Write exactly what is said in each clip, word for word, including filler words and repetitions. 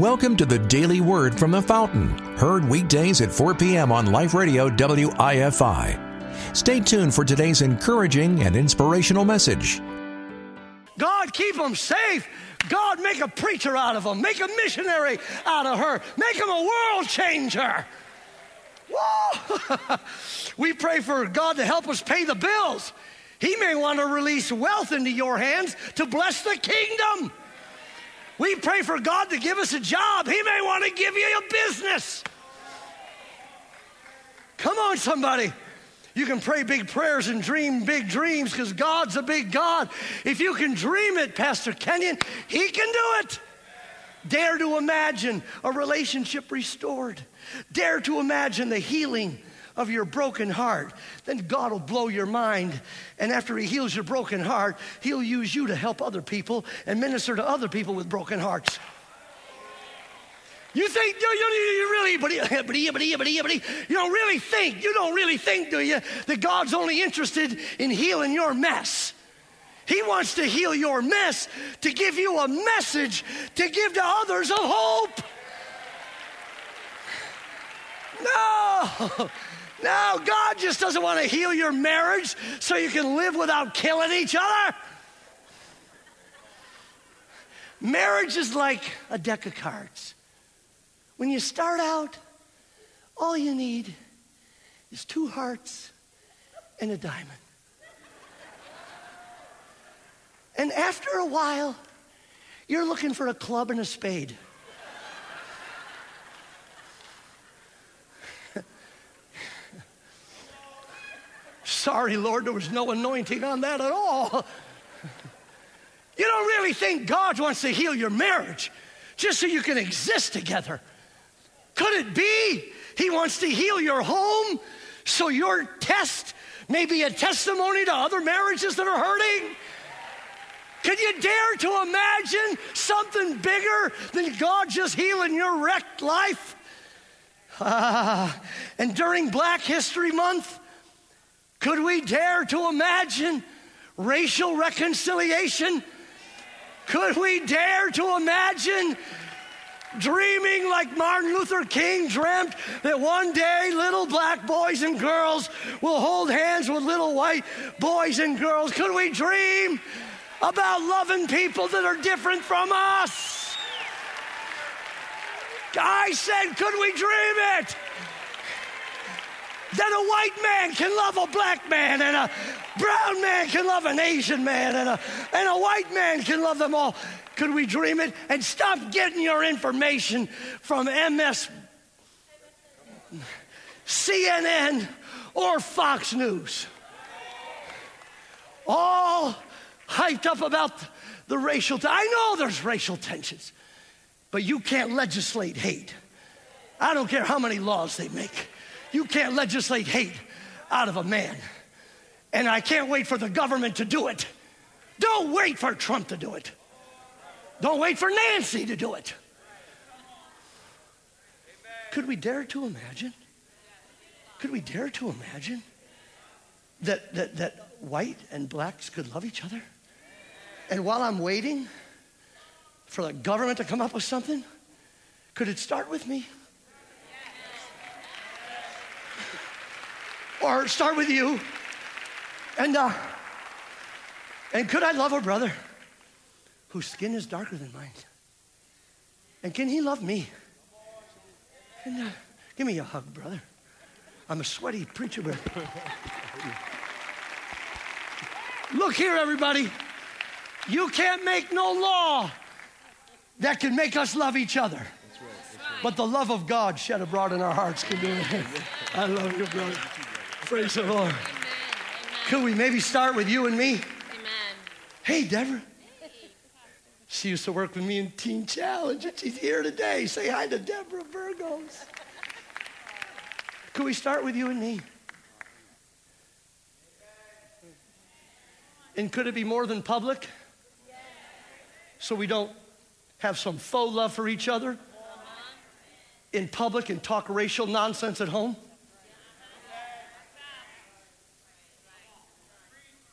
Welcome to the Daily Word from the Fountain, heard weekdays at four p.m. on Life Radio W I F I. Stay tuned for today's encouraging and inspirational message. God, keep them safe. God, make a preacher out of them. Make a missionary out of her. Make them a world changer. Whoa! We pray for God to help us pay the bills. He may want to release wealth into your hands to bless the kingdom. We pray for God to give us a job. He may want to give you a business. Come on, somebody. You can pray big prayers and dream big dreams because God's a big God. If you can dream it, Pastor Kenyon, He can do it. Dare to imagine a relationship restored. Dare to imagine the healing of your broken heart. Then God will blow your mind. And after He heals your broken heart, He'll use you to help other people and minister to other people with broken hearts. You think, you, you, you really, but, but, but, but, but, you don't really think, you don't really think, do you, that God's only interested in healing your mess. He wants to heal your mess to give you a message to give to others of hope. No, no, God just doesn't want to heal your marriage so you can live without killing each other. Marriage is like a deck of cards. When you start out, all you need is two hearts and a diamond. And after a while, you're looking for a club and a spade. Sorry, Lord, there was no anointing on that at all. You don't really think God wants to heal your marriage just so you can exist together. Could it be He wants to heal your home so your test may be a testimony to other marriages that are hurting? Can you dare to imagine something bigger than God just healing your wrecked life? Uh, and during Black History Month, could we dare to imagine racial reconciliation? Could we dare to imagine dreaming like Martin Luther King dreamt that one day little black boys and girls will hold hands with little white boys and girls? Could we dream about loving people that are different from us? I said, could we dream it? That a white man can love a black man, and a brown man can love an Asian man, and a, and a white man can love them all. Could we dream it? And stop getting your information from M S, C N N, or Fox News. All hyped up about the racial, t- I know there's racial tensions, but you can't legislate hate. I don't care how many laws they make. You can't legislate hate out of a man. And I can't wait for the government to do it. Don't wait for Trump to do it. Don't wait for Nancy to do it. Could we dare to imagine? Could we dare to imagine that, that, that white and blacks could love each other? And while I'm waiting for the government to come up with something, could it start with me? Or start with you? And uh, and could I love a brother whose skin is darker than mine? And can he love me? And uh, give me a hug, brother. I'm a sweaty preacher, but look here, everybody. You can't make no law that can make us love each other. That's right, that's right. But the love of God shed abroad in our hearts can do it. I love you, brother. Praise the Lord. Amen. Could we maybe start with you and me? Amen. Hey, Deborah. She used to work with me in Teen Challenge, and she's here today. Say hi to Deborah Burgos. Could we start with you and me? And could it be more than public? So we don't have some faux love for each other in public and talk racial nonsense at home?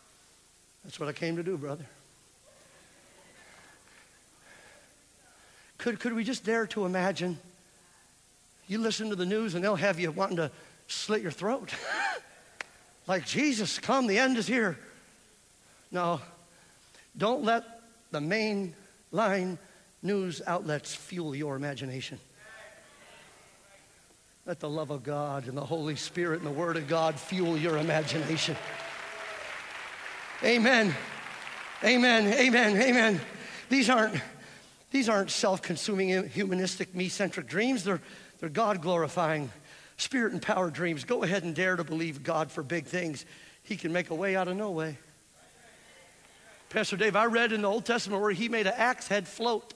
That's what I came to do, brother. Could, could we just dare to imagine? You listen to the news and they'll have you wanting to slit your throat. Like, Jesus, come, the end is here. No, don't let the mainline news outlets fuel your imagination. Let the love of God and the Holy Spirit and the Word of God fuel your imagination. Amen. Amen. Amen. Amen. These aren't, these aren't self-consuming, humanistic, me-centric dreams. They're, they're God-glorifying, Spirit-empowered dreams. Go ahead and dare to believe God for big things. He can make a way out of no way. Pastor Dave, I read in the Old Testament where he made an axe head float.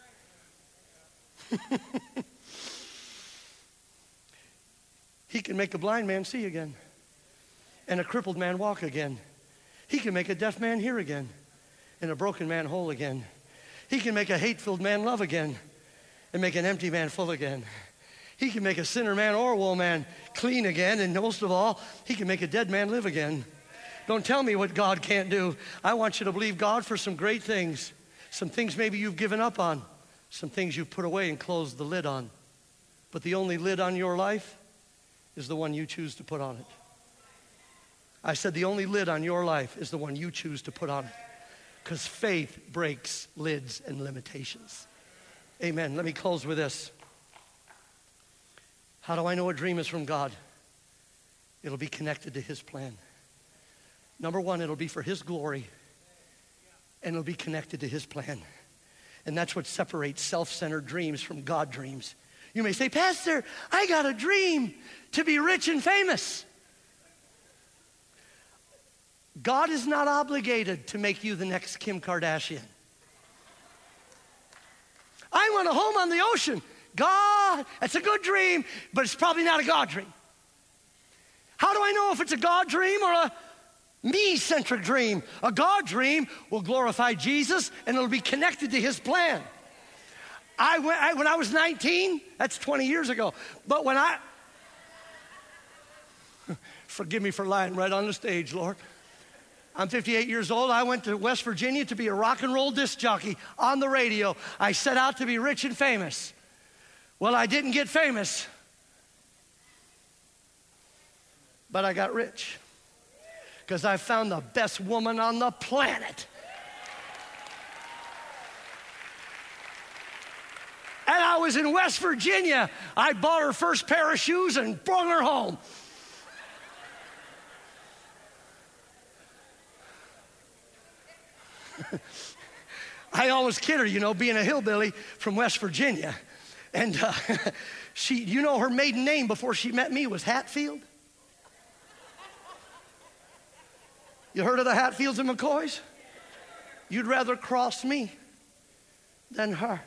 He can make a blind man see again, and a crippled man walk again. He can make a deaf man hear again, and a broken man whole again. He can make a hate-filled man love again, and make an empty man full again. He can make a sinner man or a woe man clean again, and most of all, he can make a dead man live again. Don't tell me what God can't do. I want you to believe God for some great things. Some things maybe you've given up on. Some things you've put away and closed the lid on. But the only lid on your life is the one you choose to put on it. I said the only lid on your life is the one you choose to put on it. Because faith breaks lids and limitations. Amen. Let me close with this. How do I know a dream is from God? It'll be connected to His plan. Number one, it'll be for His glory, and it'll be connected to His plan. And that's what separates self-centered dreams from God dreams. You may say, Pastor, I got a dream to be rich and famous. God is not obligated to make you the next Kim Kardashian. I want a home on the ocean. God, that's a good dream, but it's probably not a God dream. How do I know if it's a God dream or a me-centric dream? A God dream will glorify Jesus, and it'll be connected to His plan. I went, I, when I was nineteen, that's twenty years ago, but when I, forgive me for lying right on the stage, Lord. I'm fifty-eight years old. I went to West Virginia to be a rock and roll disc jockey on the radio. I set out to be rich and famous. Well, I didn't get famous, but I got rich. Because I found the best woman on the planet. And I was in West Virginia. I bought her first pair of shoes and brought her home. I always kid her, you know, being a hillbilly from West Virginia. And uh, she, you know, her maiden name before she met me was Hatfield. You heard of the Hatfields and McCoys? You'd rather cross me than her.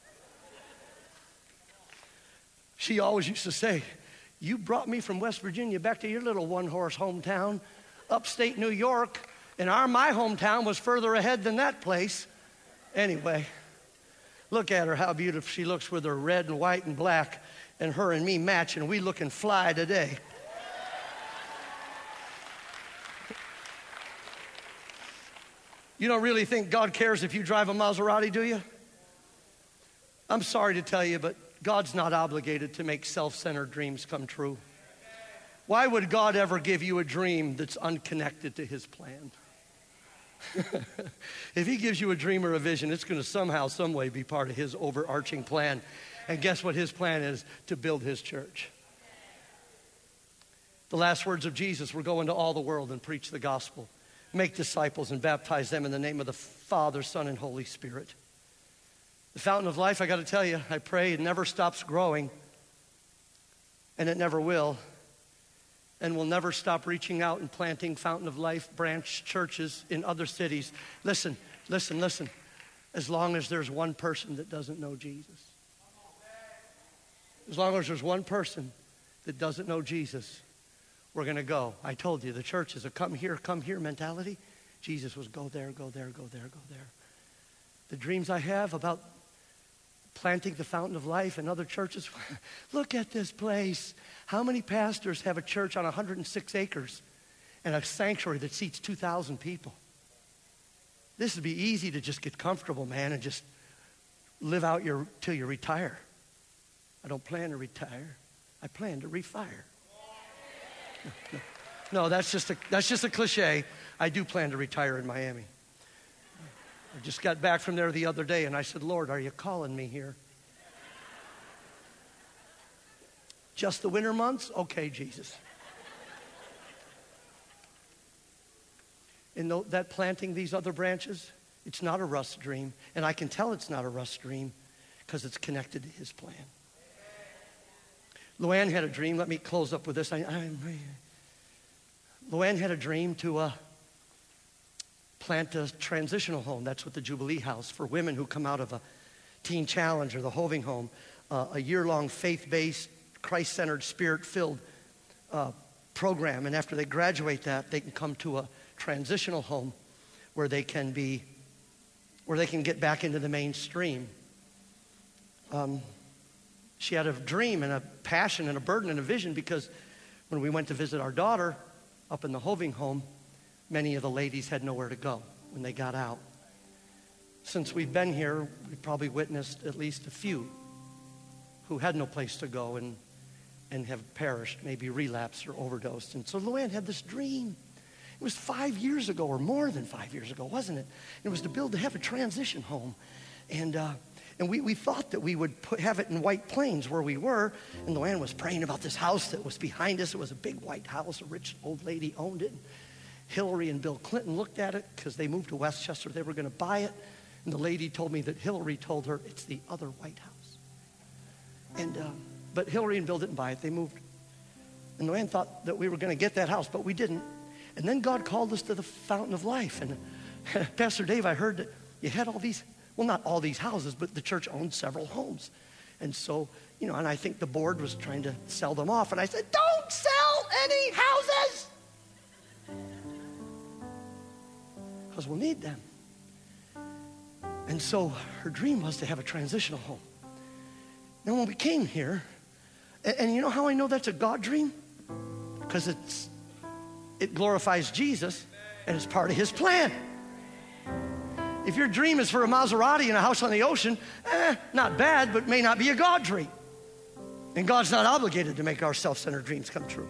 She always used to say, you brought me from West Virginia back to your little one-horse hometown, upstate New York, and our my hometown was further ahead than that place. Anyway, look at her, how beautiful she looks with her red and white and black, and her and me matching. We looking fly today. You don't really think God cares if you drive a Maserati, do you? I'm sorry to tell you, but God's not obligated to make self-centered dreams come true. Why would God ever give you a dream that's unconnected to His plan? If He gives you a dream or a vision, it's going to somehow, some way be part of His overarching plan. And guess what His plan is? To build His church. The last words of Jesus were, go into all the world and preach the gospel. Make disciples and baptize them in the name of the Father, Son, and Holy Spirit. The fountain of life, I got to tell you, I pray it never stops growing, and it never will, and we'll never stop reaching out and planting Fountain of Life branch churches in other cities. Listen, listen, listen. As long as there's one person that doesn't know Jesus. As long as there's one person that doesn't know Jesus, we're going to go. I told you, the church is a come here, come here mentality. Jesus was go there, go there, go there, go there. The dreams I have about planting the Fountain of Life and other churches. Look at this place. How many pastors have a church on one hundred six acres and a sanctuary that seats two thousand people? This would be easy to just get comfortable, man, and just live out your till you retire. I don't plan to retire. I plan to refire. No, no. No, that's just a that's just a cliche. I do plan to retire in Miami. I just got back from there the other day, and I said, Lord, are you calling me here? Just the winter months? Okay, Jesus. In the, that planting these other branches, it's not a Russ dream, and I can tell it's not a Russ dream because it's connected to his plan. Luann had a dream. Let me close up with this. I, I, Luann had a dream to uh, plant a transitional home. That's what the Jubilee House for women who come out of a teen challenge or the Hoving Home, uh, a year-long faith-based, Christ-centered, spirit-filled uh, program. And after they graduate that, they can come to a transitional home where they can be, where they can get back into the mainstream. Um, she had a dream and a passion and a burden and a vision because when we went to visit our daughter up in the Hoving Home, many of the ladies had nowhere to go when they got out. Since we've been here, we've probably witnessed at least a few who had no place to go and, and have perished, maybe relapsed or overdosed. And so Luann had this dream. It was five years ago or more than five years ago, wasn't it? It was to build, to have a transition home. And uh, and we, we thought that we would put, have it in White Plains where we were. And Luann was praying about this house that was behind us. It was a big white house. A rich old lady owned it. Hillary and Bill Clinton looked at it because they moved to Westchester. They were going to buy it. And the lady told me that Hillary told her it's the other White House. And uh, but Hillary and Bill didn't buy it. They moved. And Luann thought that we were going to get that house, but we didn't. And then God called us to the Fountain of Life. And Pastor Dave, I heard that you had all these, well, not all these houses, but the church owned several homes. And so, you know, and I think the board was trying to sell them off. And I said, don't sell any houses, because we'll need them. And so her dream was to have a transitional home. Now, when we came here, and, and you know how I know that's a God dream? Because it's it glorifies Jesus, and it's part of his plan. If your dream is for a Maserati and a house on the ocean, eh, not bad, but may not be a God dream. And God's not obligated to make our self-centered dreams come true.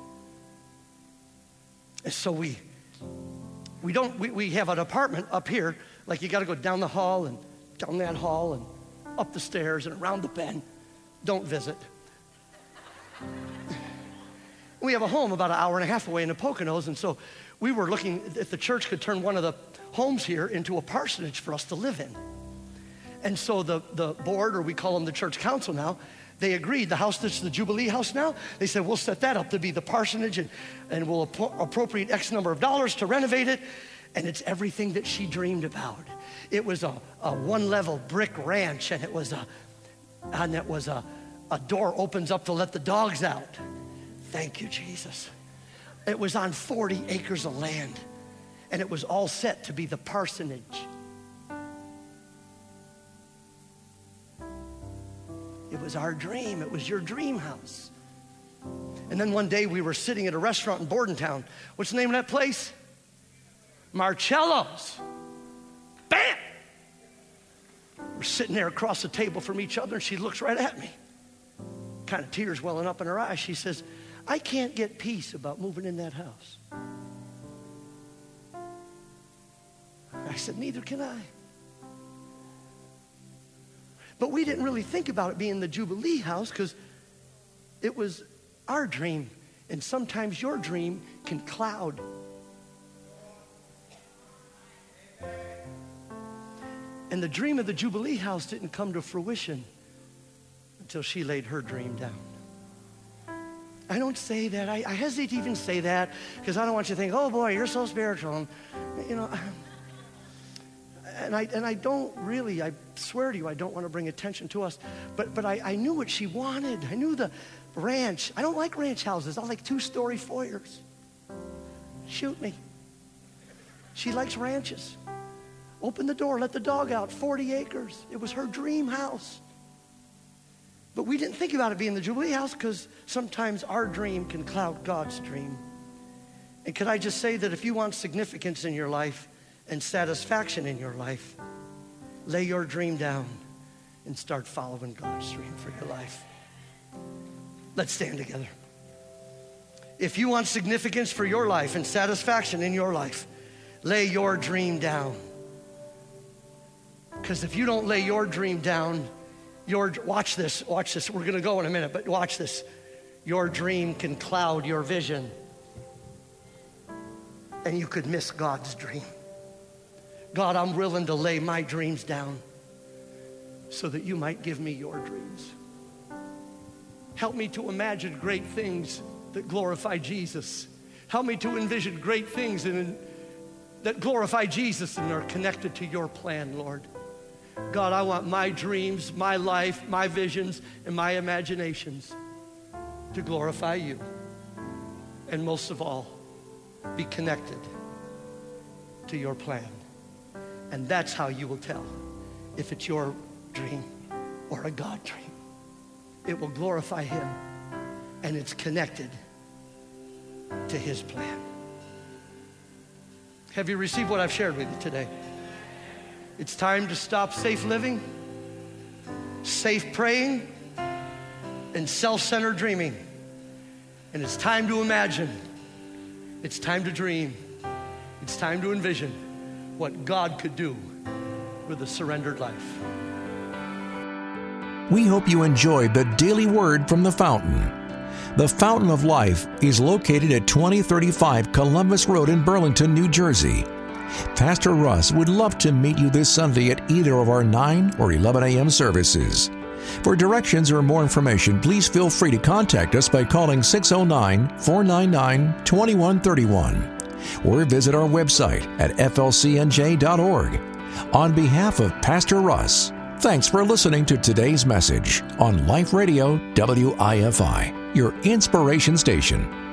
And so we we don't we, we have an apartment up here, like you got to go down the hall and down that hall and up the stairs and around the bend. Don't visit. We have a home about an hour and a half away in the Poconos, and so we were looking if the church could turn one of the homes here into a parsonage for us to live in. And so the, the board, or we call them the church council now, they agreed. The house that's the Jubilee House now, they said, we'll set that up to be the parsonage, and, and we'll ap- appropriate X number of dollars to renovate it. And it's everything that she dreamed about. It was a, a one-level brick ranch, and it was a, and it was a, a door opens up to let the dogs out. Thank you, Jesus. It was on forty acres of land, and it was all set to be the parsonage. It was our dream. It was your dream house. And then one day we were sitting at a restaurant in Bordentown. What's the name of that place? Marcello's. Bam! We're sitting there across the table from each other, and she looks right at me. Kind of tears welling up in her eyes. She says, I can't get peace about moving in that house. I said, neither can I. But we didn't really think about it being the Jubilee House because it was our dream. And sometimes your dream can cloud. And the dream of the Jubilee House didn't come to fruition until she laid her dream down. I don't say that. I, I hesitate to even say that because I don't want you to think, oh boy, you're so spiritual. And, you know, and I and I don't really, I swear to you, I don't want to bring attention to us. But but I, I knew what she wanted. I knew the ranch. I don't like ranch houses. I like two-story foyers. Shoot me. She likes ranches. Open the door, let the dog out, forty acres. It was her dream house. But we didn't think about it being the Jubilee House because sometimes our dream can cloud God's dream. And could I just say that if you want significance in your life and satisfaction in your life, lay your dream down and start following God's dream for your life. Let's stand together. If you want significance for your life and satisfaction in your life, lay your dream down. Because if you don't lay your dream down, your watch this, watch this. We're going to go in a minute, but watch this. Your dream can cloud your vision, and you could miss God's dream. God, I'm willing to lay my dreams down so that you might give me your dreams. Help me to imagine great things that glorify Jesus. Help me to envision great things in, that glorify Jesus and are connected to your plan, Lord. God, I want my dreams, my life, my visions, and my imaginations to glorify you. And most of all, be connected to your plan. And that's how you will tell if it's your dream or a God dream. It will glorify him, and it's connected to his plan. Have you received what I've shared with you today? It's time to stop safe living, safe praying, and self-centered dreaming. And it's time to imagine. It's time to dream. It's time to envision what God could do with a surrendered life. We hope you enjoyed the Daily Word from the Fountain. The Fountain of Life is located at twenty thirty-five Columbus Road in Burlington, New Jersey. Pastor Russ would love to meet you this Sunday at either of our nine or eleven a.m. services. For directions or more information, please feel free to contact us by calling six oh nine, four nine nine, two one three one or visit our website at f l c n j dot org. On behalf of Pastor Russ, thanks for listening to today's message on Life Radio W I F I, your inspiration station.